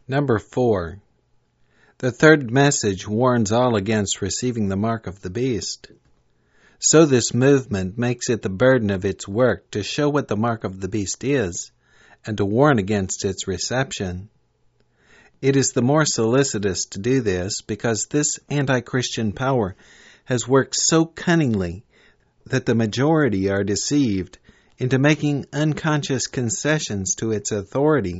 Number 4. The third message warns all against receiving the mark of the beast. So this movement makes it the burden of its work to show what the mark of the beast is, and to warn against its reception. It is the more solicitous to do this because this anti-Christian power has worked so cunningly that the majority are deceived into making unconscious concessions to its authority.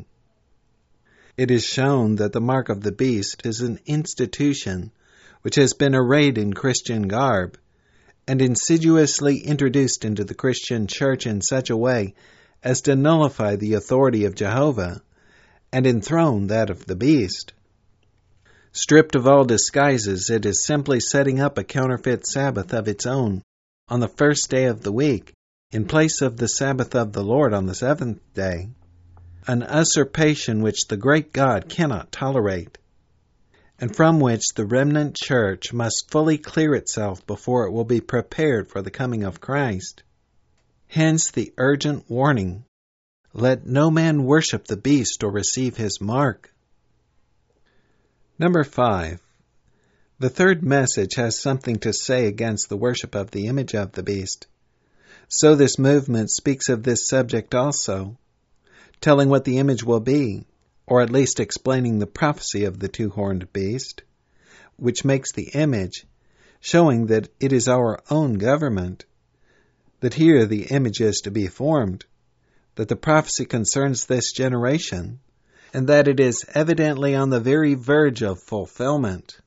It is shown that the mark of the beast is an institution which has been arrayed in Christian garb and insidiously introduced into the Christian church in such a way as to nullify the authority of Jehovah and enthrone that of the beast. Stripped of all disguises, it is simply setting up a counterfeit Sabbath of its own on the first day of the week in place of the Sabbath of the Lord on the seventh day, an usurpation which the great God cannot tolerate, and from which the remnant church must fully clear itself before it will be prepared for the coming of Christ. Hence the urgent warning, "Let no man worship the beast or receive his mark." Number 5. The third message has something to say against the worship of the image of the beast. So this movement speaks of this subject also, telling what the image will be, or at least explaining the prophecy of the two-horned beast, which makes the image, showing that it is our own government, that here the image is to be formed, that the prophecy concerns this generation, and that it is evidently on the very verge of fulfillment.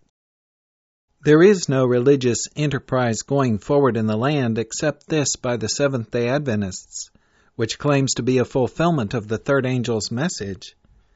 There is no religious enterprise going forward in the land except this by the Seventh-day Adventists, which claims to be a fulfillment of the third angel's message.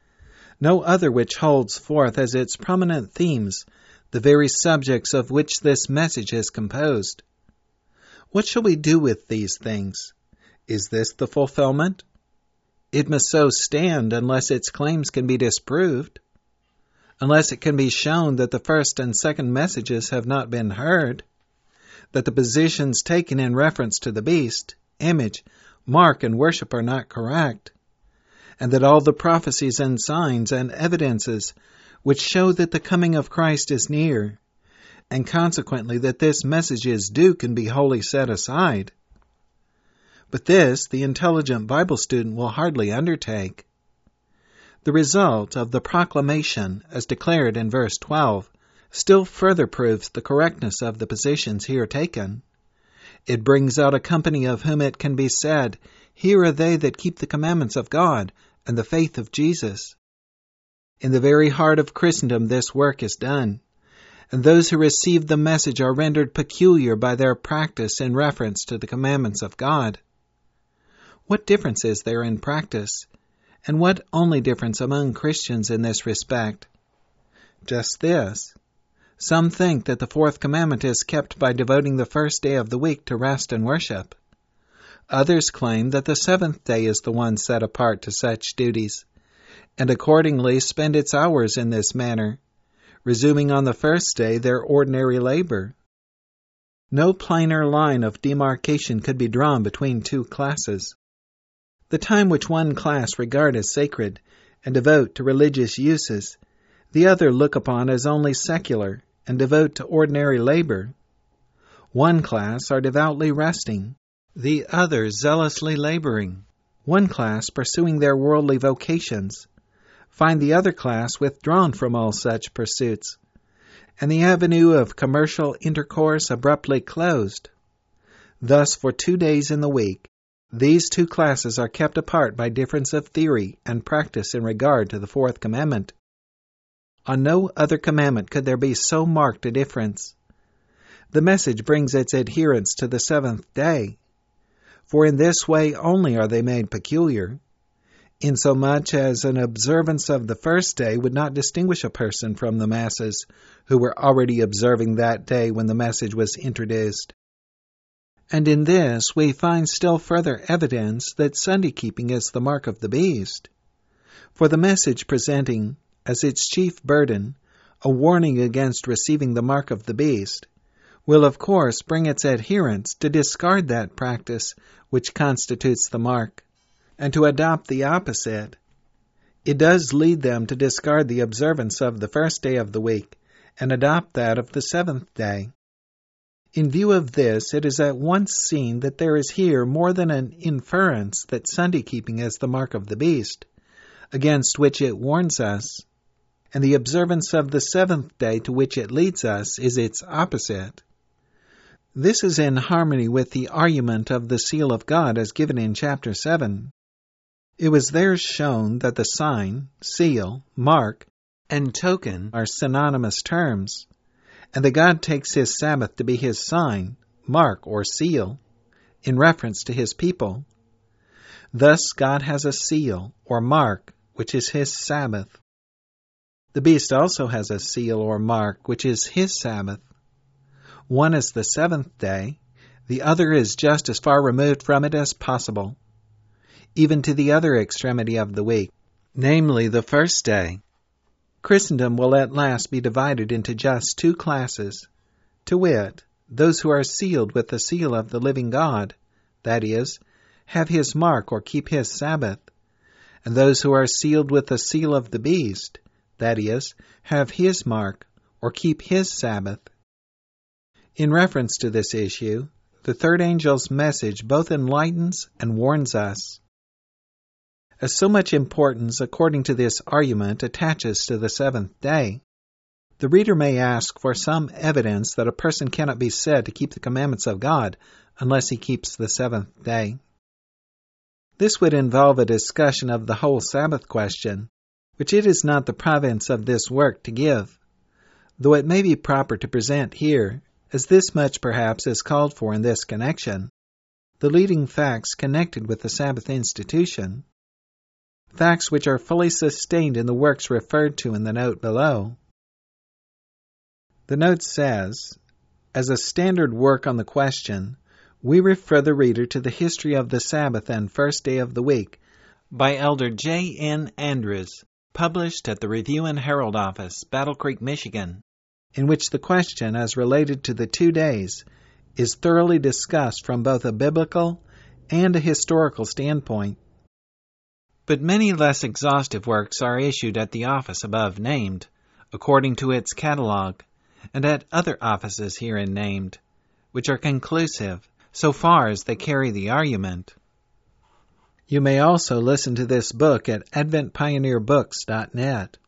No other which holds forth as its prominent themes the very subjects of which this message is composed. What shall we do with these things? Is this the fulfillment? It must so stand unless its claims can be disproved, unless it can be shown that the first and second messages have not been heard, that the positions taken in reference to the beast, image, mark, and worship are not correct, and that all the prophecies and signs and evidences which show that the coming of Christ is near, and consequently that this message is due, can be wholly set aside. But this the intelligent Bible student will hardly undertake. The result of the proclamation, as declared in verse 12, still further proves the correctness of the positions here taken. It brings out a company of whom it can be said, "Here are they that keep the commandments of God and the faith of Jesus." In the very heart of Christendom this work is done, and those who receive the message are rendered peculiar by their practice in reference to the commandments of God. What difference is there in practice, and what only difference among Christians in this respect? Just this. Some think that the fourth commandment is kept by devoting the first day of the week to rest and worship. Others claim that the seventh day is the one set apart to such duties, and accordingly spend its hours in this manner, resuming on the first day their ordinary labor. No plainer line of demarcation could be drawn between two classes. The time which one class regard as sacred and devote to religious uses, the other look upon as only secular and devote to ordinary labor. One class are devoutly resting, the other zealously laboring. One class pursuing their worldly vocations, find the other class withdrawn from all such pursuits, and the avenue of commercial intercourse abruptly closed. Thus, for 2 days in the week, these two classes are kept apart by difference of theory and practice in regard to the fourth commandment. On no other commandment could there be so marked a difference. The message brings its adherents to the seventh day, for in this way only are they made peculiar, insomuch as an observance of the first day would not distinguish a person from the masses who were already observing that day when the message was introduced. And in this we find still further evidence that Sunday-keeping is the mark of the beast. For the message presenting, as its chief burden, a warning against receiving the mark of the beast, will of course bring its adherents to discard that practice which constitutes the mark, and to adopt the opposite. it does lead them to discard the observance of the first day of the week and adopt that of the seventh day. In view of this, it is at once seen that there is here more than an inference that Sunday keeping is the mark of the beast, against which it warns us, and the observance of the seventh day to which it leads us is its opposite. This is in harmony with the argument of the seal of God as given in chapter 7. It was there shown that the sign, seal, mark, and token are synonymous terms, and that God takes his Sabbath to be his sign, mark, or seal, in reference to his people. Thus God has a seal, or mark, which is his Sabbath. The beast also has a seal, or mark, which is his Sabbath. One is the seventh day, the other is just as far removed from it as possible, even to the other extremity of the week, namely the first day. Christendom will at last be divided into just two classes, to wit, those who are sealed with the seal of the living God, that is, have his mark or keep his Sabbath, and those who are sealed with the seal of the beast, that is, have his mark or keep his Sabbath. In reference to this issue, the third angel's message both enlightens and warns us. As so much importance, according to this argument, attaches to the seventh day, the reader may ask for some evidence that a person cannot be said to keep the commandments of God unless he keeps the seventh day. This would involve a discussion of the whole Sabbath question, which it is not the province of this work to give, though it may be proper to present here, as this much perhaps is called for in this connection, the leading facts connected with the Sabbath institution, facts which are fully sustained in the works referred to in the note below. The note says, as a standard work on the question, we refer the reader to the History of the Sabbath and First Day of the Week by Elder J. N. Andrews, published at the Review and Herald Office, Battle Creek, Michigan, in which the question as related to the 2 days is thoroughly discussed from both a biblical and a historical standpoint. But many less exhaustive works are issued at the office above named, according to its catalog, and at other offices herein named, which are conclusive, so far as they carry the argument. You may also listen to this book at adventpioneerbooks.net.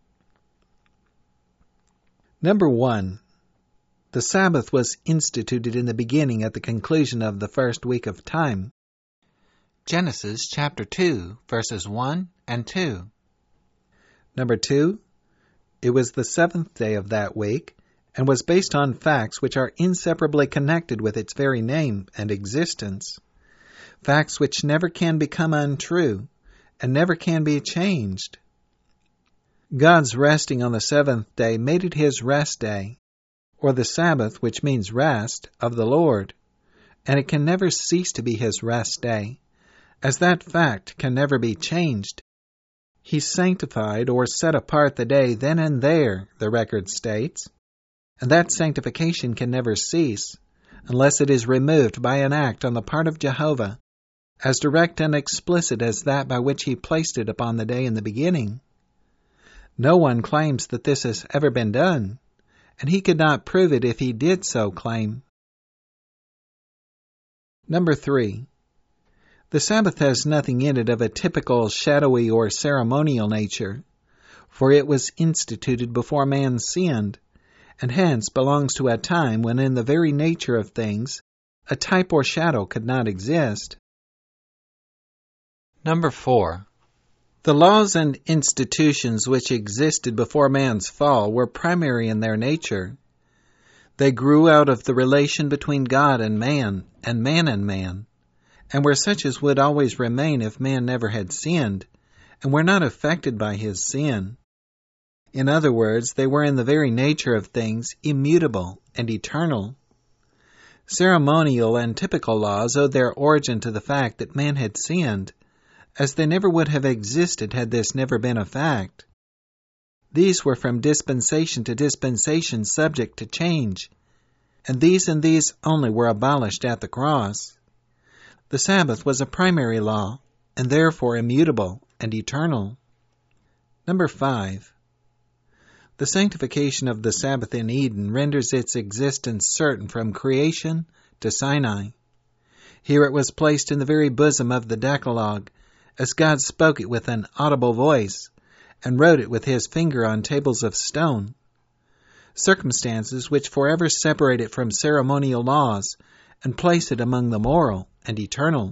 Number 1. The Sabbath was instituted in the beginning at the conclusion of the first week of time. Genesis chapter 2, verses 1 and 2. Number 2. It was the seventh day of that week, and was based on facts which are inseparably connected with its very name and existence, facts which never can become untrue, and never can be changed. God's resting on the seventh day made it his rest day, or the Sabbath, which means rest, of the Lord, and it can never cease to be his rest day, as that fact can never be changed. He sanctified or set apart the day then and there, the record states, and that sanctification can never cease, unless it is removed by an act on the part of Jehovah, as direct and explicit as that by which he placed it upon the day in the beginning. No one claims that this has ever been done, and he could not prove it if he did so claim. Number 3. The Sabbath has nothing in it of a typical shadowy or ceremonial nature, for it was instituted before man sinned, and hence belongs to a time when in the very nature of things a type or shadow could not exist. Number 4. The laws and institutions which existed before man's fall were primary in their nature. They grew out of the relation between God and man, and man, and were such as would always remain if man never had sinned, and were not affected by his sin. In other words, they were in the very nature of things immutable and eternal. Ceremonial and typical laws owed their origin to the fact that man had sinned, as they never would have existed had this never been a fact. These were from dispensation to dispensation subject to change, and these only were abolished at the cross. The Sabbath was a primary law, and therefore immutable and eternal. Number 5. The sanctification of the Sabbath in Eden renders its existence certain from creation to Sinai. Here it was placed in the very bosom of the Decalogue, as God spoke it with an audible voice, and wrote it with his finger on tables of stone. Circumstances which forever separate it from ceremonial laws and place it among the moral and eternal.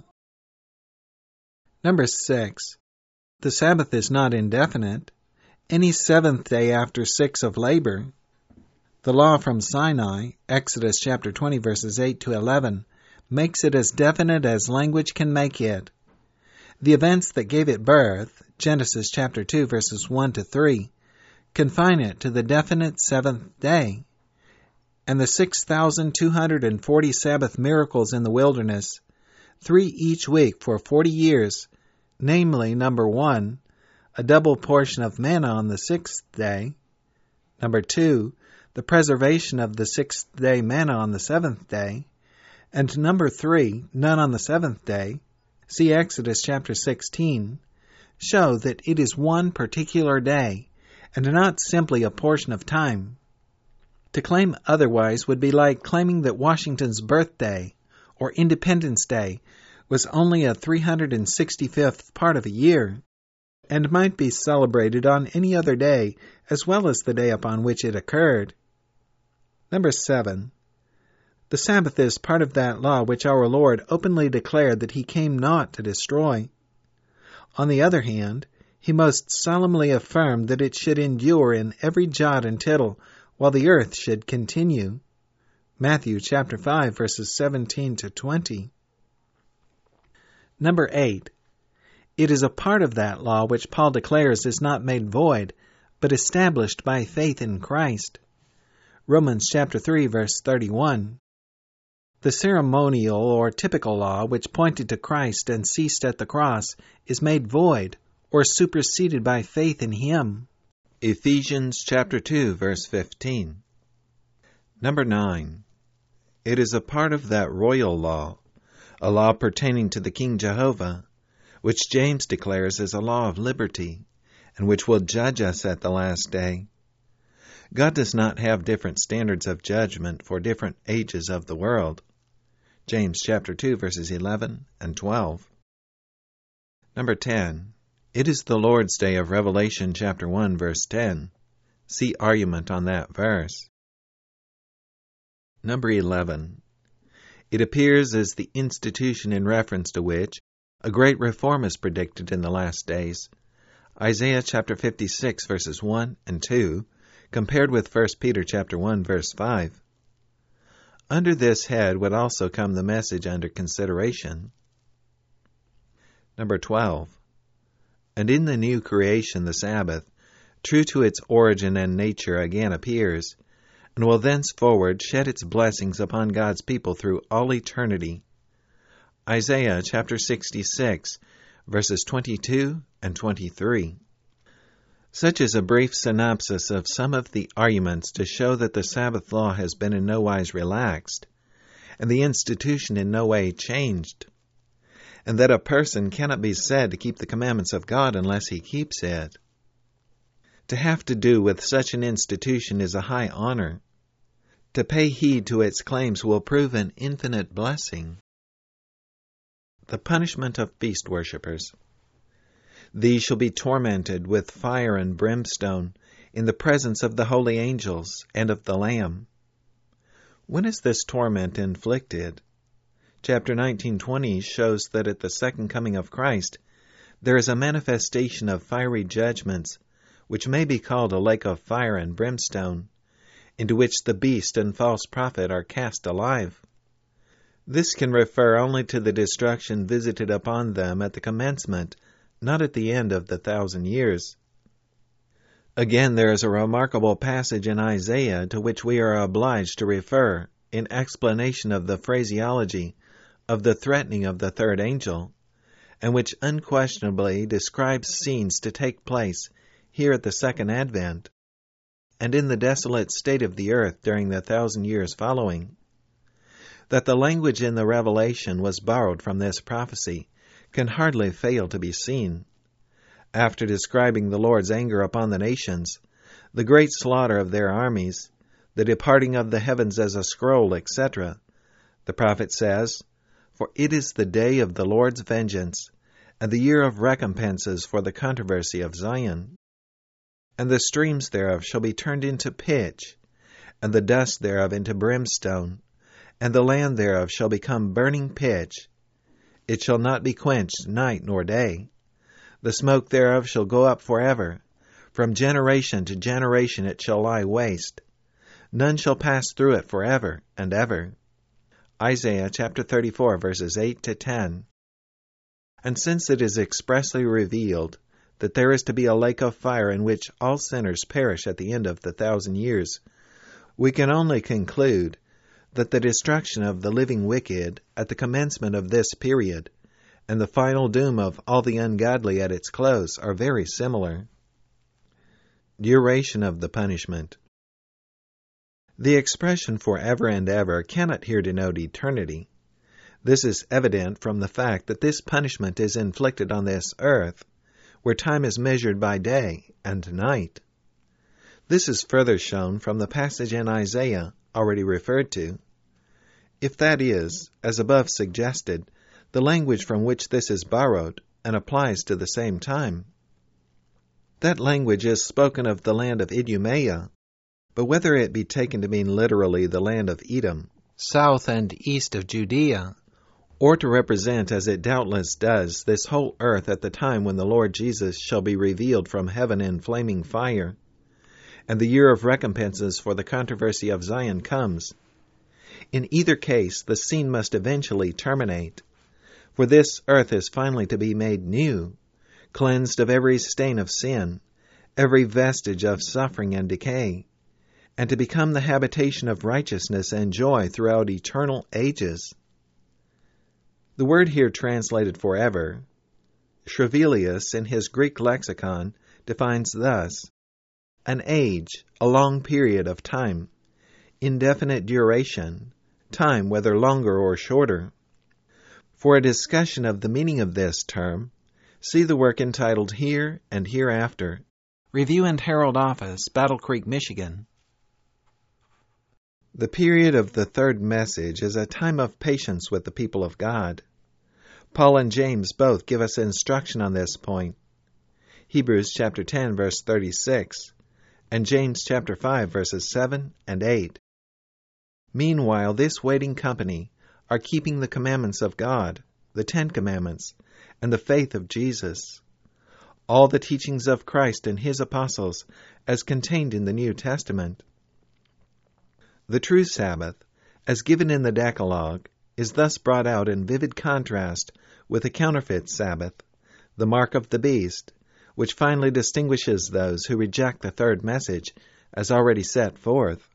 Number 6. The Sabbath is not indefinite. Any seventh day after 6 of labor. The law from Sinai, Exodus chapter 20 verses 8 to 11, makes it as definite as language can make it. The events that gave it birth, Genesis chapter 2 verses 1 to 3, confine it to the definite seventh day. And the 6,240 Sabbath miracles in the wilderness, 3 each week for 40 years, namely, number 1, a double portion of manna on the 6th day. Number 2, the preservation of the 6th day manna on the 7th day. And number 3, none on the 7th day, see Exodus chapter 16, show that it is one particular day, and not simply a portion of time. To claim otherwise would be like claiming that Washington's birthday, or Independence Day, was only a 365th part of a year, and might be celebrated on any other day as well as the day upon which it occurred. Number 7. The Sabbath is part of that law which our Lord openly declared that he came not to destroy. On the other hand, he most solemnly affirmed that it should endure in every jot and tittle while the earth should continue. Matthew chapter 5 verses 17 to 20. Number 8. It is a part of that law which Paul declares is not made void, but established by faith in Christ. Romans chapter 3 verse 31. The ceremonial or typical law which pointed to Christ and ceased at the cross is made void or superseded by faith in him. Ephesians chapter 2 verse 15. Number 9. It is a part of that royal law, a law pertaining to the King Jehovah, which James declares is a law of liberty, and which will judge us at the last day. God does not have different standards of judgment for different ages of the world. James chapter 2 verses 11 and 12. Number 10. It is the Lord's Day of Revelation chapter 1 verse 10. See argument on that verse. Number 11. It appears as the institution in reference to which a great reform is predicted in the last days. Isaiah chapter 56 verses 1 and 2, compared with 1 Peter chapter 1 verse 5. Under this head would also come the message under consideration. Number 12. And in the new creation the Sabbath, true to its origin and nature, again appears, and will thenceforward shed its blessings upon God's people through all eternity. Isaiah chapter 66, verses 22 and 23. Such is a brief synopsis of some of the arguments to show that the Sabbath law has been in no wise relaxed, and the institution in no way changed, and that a person cannot be said to keep the commandments of God unless he keeps it. To have to do with such an institution is a high honor. To pay heed to its claims will prove an infinite blessing. The punishment of beast worshippers. These shall be tormented with fire and brimstone in the presence of the holy angels and of the Lamb. When is this torment inflicted? Chapter 19:20 shows that at the second coming of Christ there is a manifestation of fiery judgments, which may be called a lake of fire and brimstone, into which the beast and false prophet are cast alive. This can refer only to the destruction visited upon them at the commencement, not at the end of the 1,000 years. Again, there is a remarkable passage in Isaiah to which we are obliged to refer in explanation of the phraseology of the threatening of the third angel, and which unquestionably describes scenes to take place here at the second advent, and in the desolate state of the earth during the 1,000 years following. That the language in the Revelation was borrowed from this prophecy can hardly fail to be seen. after describing the Lord's anger upon the nations, the great slaughter of their armies, the departing of the heavens as a scroll, etc., the prophet says, "For it is the day of the Lord's vengeance, and the year of recompenses for the controversy of Zion. And the streams thereof shall be turned into pitch, and the dust thereof into brimstone, and the land thereof shall become burning pitch. It shall not be quenched night nor day. The smoke thereof shall go up forever. From generation to generation it shall lie waste. None shall pass through it forever and ever." Isaiah chapter 34, verses 8 to 10. And since it is expressly revealed that there is to be a lake of fire in which all sinners perish at the end of the 1,000 years, we can only conclude that the destruction of the living wicked at the commencement of this period and the final doom of all the ungodly at its close are very similar. Duration of the punishment. The expression forever and ever cannot here denote eternity. This is evident from the fact that this punishment is inflicted on this earth, where time is measured by day and night. This is further shown from the passage in Isaiah already referred to. If that is, as above suggested, the language from which this is borrowed and applies to the same time. That language is spoken of the land of Idumea, but whether it be taken to mean literally the land of Edom, south and east of Judea, or to represent, as it doubtless does, this whole earth at the time when the Lord Jesus shall be revealed from heaven in flaming fire, and the year of recompenses for the controversy of Zion comes, in either case the scene must eventually terminate, for this earth is finally to be made new, cleansed of every stain of sin, every vestige of suffering and decay, and to become the habitation of righteousness and joy throughout eternal ages. The word here translated forever, Shrevelius in his Greek lexicon defines thus: an age, a long period of time, indefinite duration, time whether longer or shorter. For a discussion of the meaning of this term, see the work entitled Here and Hereafter, Review and Herald Office, Battle Creek, Michigan. The period of the third message is a time of patience with the people of God. Paul and James both give us instruction on this point. Hebrews chapter 10, verse 36, and James chapter 5, verses 7 and 8. Meanwhile, this waiting company are keeping the commandments of God, the 10 Commandments, and the faith of Jesus, all the teachings of Christ and his apostles as contained in the New Testament. The true Sabbath, as given in the Decalogue, is thus brought out in vivid contrast with the counterfeit Sabbath, the mark of the beast, which finally distinguishes those who reject the third message as already set forth.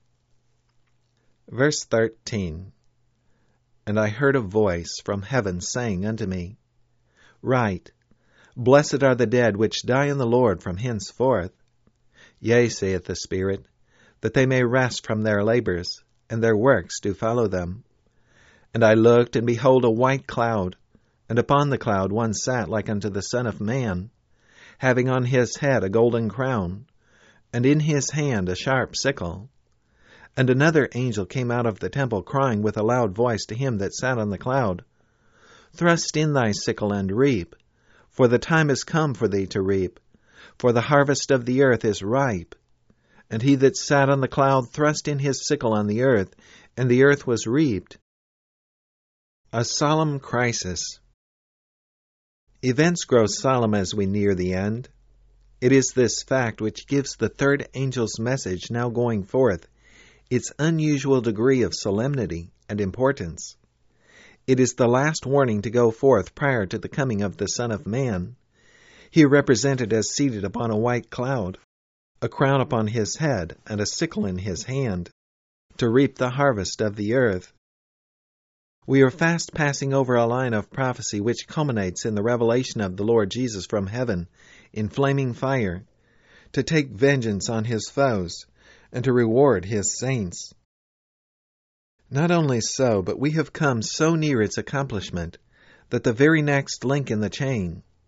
Verse 13. And I heard a voice from heaven saying unto me, Write, Blessed are the dead which die in the Lord from henceforth. Yea, saith the Spirit, that they may rest from their labors, and their works do follow them. And I looked, and behold a white cloud, and upon the cloud one sat like unto the Son of Man, having on his head a golden crown, and in his hand a sharp sickle. And another angel came out of the temple, crying with a loud voice to him that sat on the cloud, Thrust in thy sickle and reap, for the time is come for thee to reap, for the harvest of the earth is ripe. And he that sat on the cloud thrust in his sickle on the earth, and the earth was reaped. A solemn crisis. Events grow solemn as we near the end. It is this fact which gives the third angel's message now going forth its unusual degree of solemnity and importance. It is the last warning to go forth prior to the coming of the Son of Man, here represented as seated upon a white cloud, a crown upon his head, and a sickle in his hand, to reap the harvest of the earth. We are fast passing over a line of prophecy which culminates in the revelation of the Lord Jesus from heaven in flaming fire, to take vengeance on his foes, and to reward his saints. Not only so, but we have come so near its accomplishment that the very next link in the chain,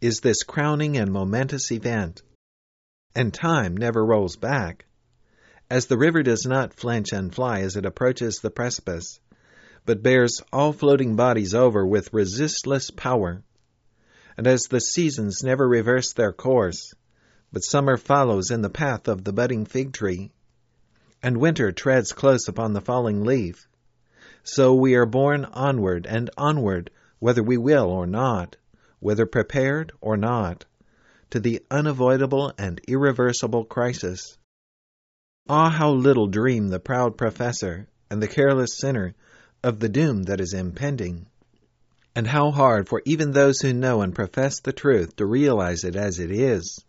is this crowning and momentous event. And time never rolls back, as the river does not flinch and fly as it approaches the precipice, but bears all floating bodies over with resistless power. And as the seasons never reverse their course, but summer follows in the path of the budding fig tree, and winter treads close upon the falling leaf, so we are borne onward and onward, whether we will or not, whether prepared or not, to the unavoidable and irreversible crisis. Ah, how little dream the proud professor and the careless sinner of the doom that is impending, and how hard for even those who know and profess the truth to realize it as it is.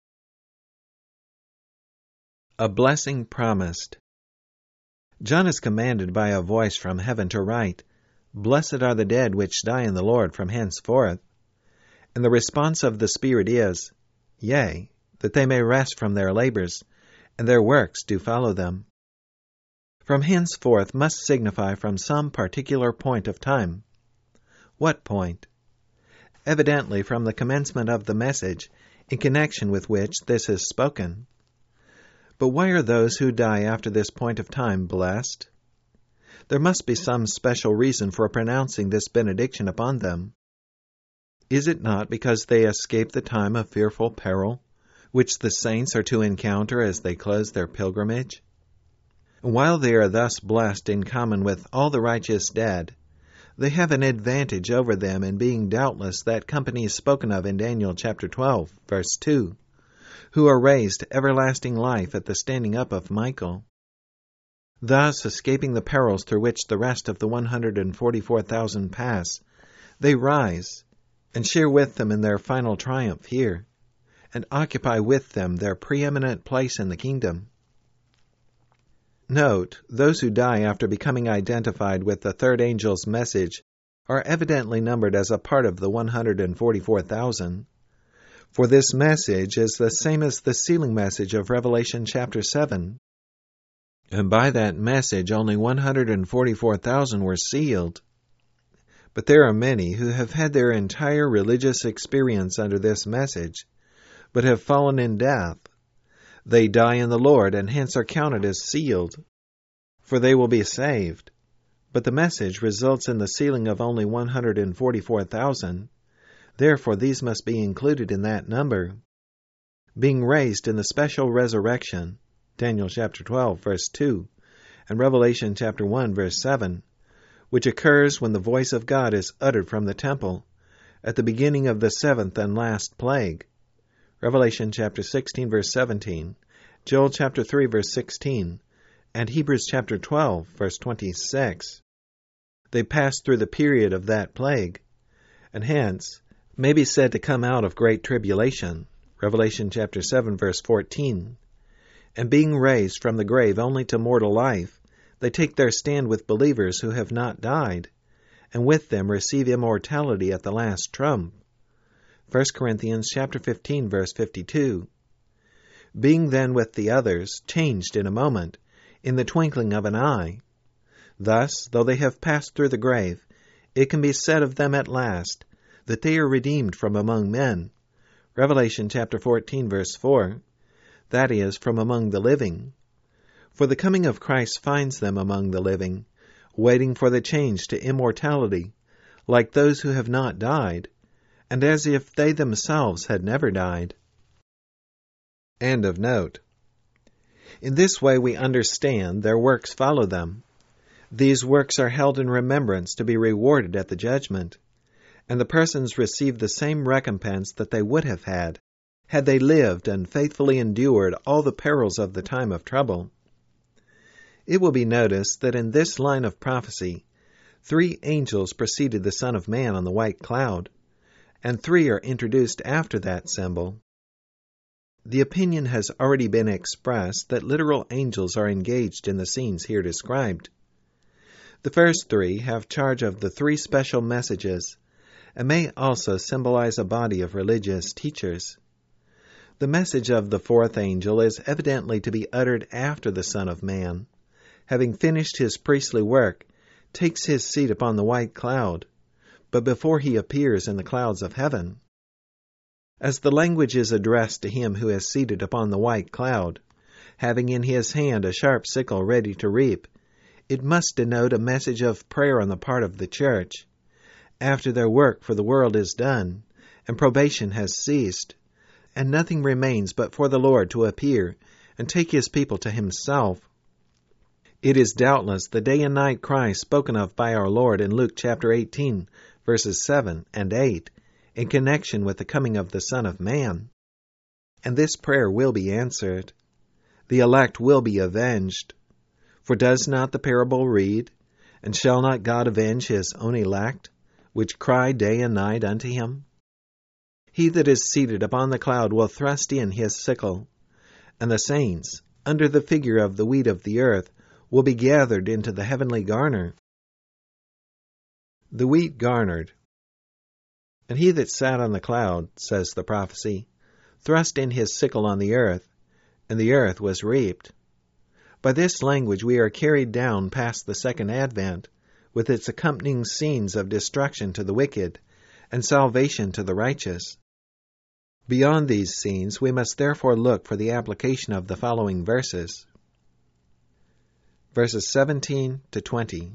A blessing promised. John is commanded by a voice from heaven to write, "Blessed are the dead which die in the Lord from henceforth." And the response of the Spirit is, "Yea, that they may rest from their labors, and their works do follow them." From henceforth must signify from some particular point of time. What point? Evidently from the commencement of the message, in connection with which this is spoken. But why are those who die after this point of time blessed? There must be some special reason for pronouncing this benediction upon them. Is it not because they escape the time of fearful peril, which the saints are to encounter as they close their pilgrimage? While they are thus blessed in common with all the righteous dead, they have an advantage over them in being doubtless that company spoken of in Daniel chapter 12, verse 2, who are raised to everlasting life at the standing up of Michael. Thus, escaping the perils through which the rest of the 144,000 pass, they rise and share with them in their final triumph here, and occupy with them their preeminent place in the kingdom. Note, those who die after becoming identified with the third angel's message are evidently numbered as a part of the 144,000. For this message is the same as the sealing message of Revelation chapter 7. And by that message only 144,000 were sealed. But there are many who have had their entire religious experience under this message, but have fallen in death. They die in the Lord, and hence are counted as sealed, for they will be saved. But the message results in the sealing of only 144,000. Therefore these must be included in that number. Being raised in the special resurrection, Daniel chapter 12, verse 2, and Revelation chapter 1, verse 7, which occurs when the voice of God is uttered from the temple at the beginning of the seventh and last plague, Revelation chapter 16, verse 17, Joel chapter 3, verse 16, and Hebrews chapter 12, verse 26. They passed through the period of that plague, and hence may be said to come out of great tribulation, Revelation chapter 7, verse 14. And being raised from the grave only to mortal life, they take their stand with believers who have not died, and with them receive immortality at the last trump, 1 Corinthians chapter 15, verse 52. Being then with the others changed in a moment, in the twinkling of an eye. Thus, though they have passed through the grave, it can be said of them at last that they are redeemed from among men, Revelation chapter 14, verse 4, that is, from among the living. For the coming of Christ finds them among the living, waiting for the change to immortality, like those who have not died, and as if they themselves had never died. End of note. In this way we understand their works follow them. These works are held in remembrance to be rewarded at the judgment, and the persons receive the same recompense that they would have had they lived and faithfully endured all the perils of the time of trouble. It will be noticed that in this line of prophecy, 3 angels preceded the Son of Man on the white cloud, and 3 are introduced after that symbol. The opinion has already been expressed that literal angels are engaged in the scenes here described. The first 3 have charge of the 3 special messages, and may also symbolize a body of religious teachers. The message of the 4th angel is evidently to be uttered after the Son of Man, having finished his priestly work, takes his seat upon the white cloud, but before he appears in the clouds of heaven. As the language is addressed to him who is seated upon the white cloud, having in his hand a sharp sickle ready to reap, it must denote a message of prayer on the part of the church, after their work for the world is done, and probation has ceased, and nothing remains but for the Lord to appear and take his people to himself. It is doubtless the day and night cry spoken of by our Lord in Luke chapter 18, verses 7 and 8, in connection with the coming of the Son of Man. And this prayer will be answered. The elect will be avenged. For does not the parable read, "And shall not God avenge his own elect, which cry day and night unto him?" He that is seated upon the cloud will thrust in his sickle, and the saints, under the figure of the wheat of the earth, will be gathered into the heavenly garner. The wheat garnered. And he that sat on the cloud, says the prophecy, thrust in his sickle on the earth, and the earth was reaped. By this language we are carried down past the second advent, with its accompanying scenes of destruction to the wicked and salvation to the righteous. Beyond these scenes we must therefore look for the application of the following verses. Verses 17 to 20.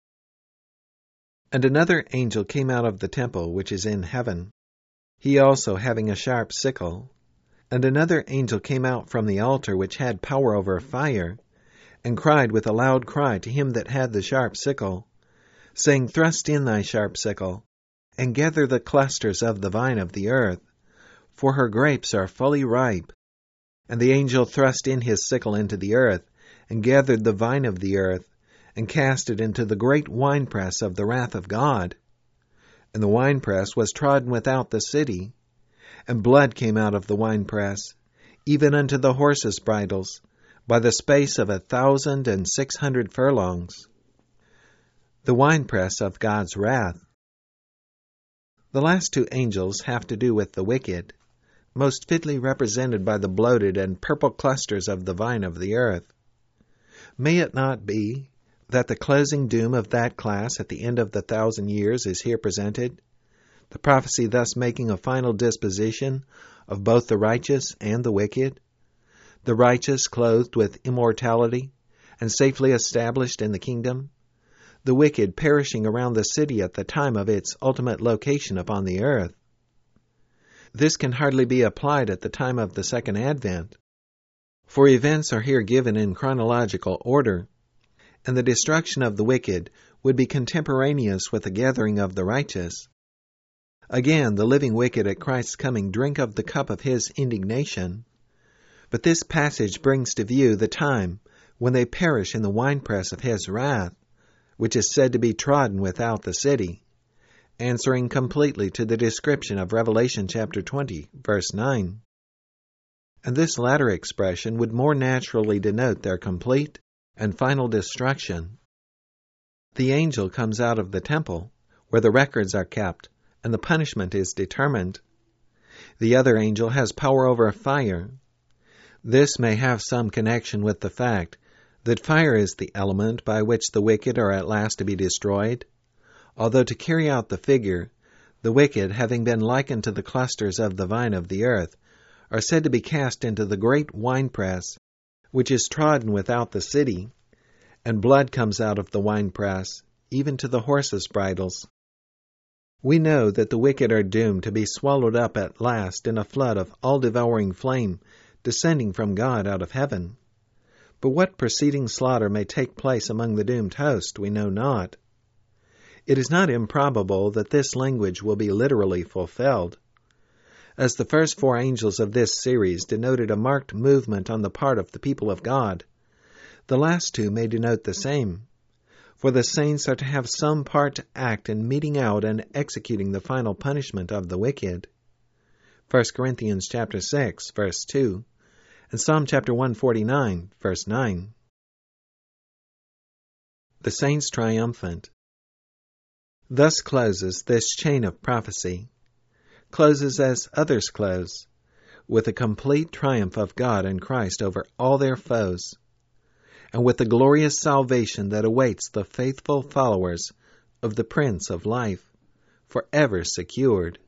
And another angel came out of the temple which is in heaven, he also having a sharp sickle. And another angel came out from the altar which had power over fire, and cried with a loud cry to him that had the sharp sickle, saying, Thrust in thy sharp sickle, and gather the clusters of the vine of the earth, for her grapes are fully ripe. And the angel thrust in his sickle into the earth, and gathered the vine of the earth, and cast it into the great winepress of the wrath of God. And the winepress was trodden without the city, and blood came out of the winepress, even unto the horses' bridles, by the space of 1,600 furlongs. The winepress of God's wrath. The last two angels have to do with the wicked, most fitly represented by the bloated and purple clusters of the vine of the earth. May it not be that the closing doom of that class at the end of the 1,000 years is here presented, the prophecy thus making a final disposition of both the righteous and the wicked, the righteous clothed with immortality and safely established in the kingdom, the wicked perishing around the city at the time of its ultimate location upon the earth. This can hardly be applied at the time of the second advent, for events are here given in chronological order, and the destruction of the wicked would be contemporaneous with the gathering of the righteous. Again, the living wicked at Christ's coming drink of the cup of his indignation, but this passage brings to view the time when they perish in the winepress of his wrath, which is said to be trodden without the city, answering completely to the description of Revelation chapter 20, verse 9. And this latter expression would more naturally denote their complete and final destruction. The angel comes out of the temple, where the records are kept, and the punishment is determined. The other angel has power over fire. This may have some connection with the fact that fire is the element by which the wicked are at last to be destroyed, although to carry out the figure, the wicked, having been likened to the clusters of the vine of the earth, are said to be cast into the great winepress, which is trodden without the city, and blood comes out of the winepress, even to the horses' bridles. We know that the wicked are doomed to be swallowed up at last in a flood of all-devouring flame descending from God out of heaven. But what preceding slaughter may take place among the doomed host, we know not. It is not improbable that this language will be literally fulfilled. As the first four angels of this series denoted a marked movement on the part of the people of God, the last two may denote the same, for the saints are to have some part to act in meting out and executing the final punishment of the wicked. 1 Corinthians chapter 6, verse 2, and Psalm chapter 149, verse 9. The saints triumphant. Thus closes this chain of prophecy, closes as others close, with a complete triumph of God and Christ over all their foes, and with the glorious salvation that awaits the faithful followers of the Prince of Life, forever secured.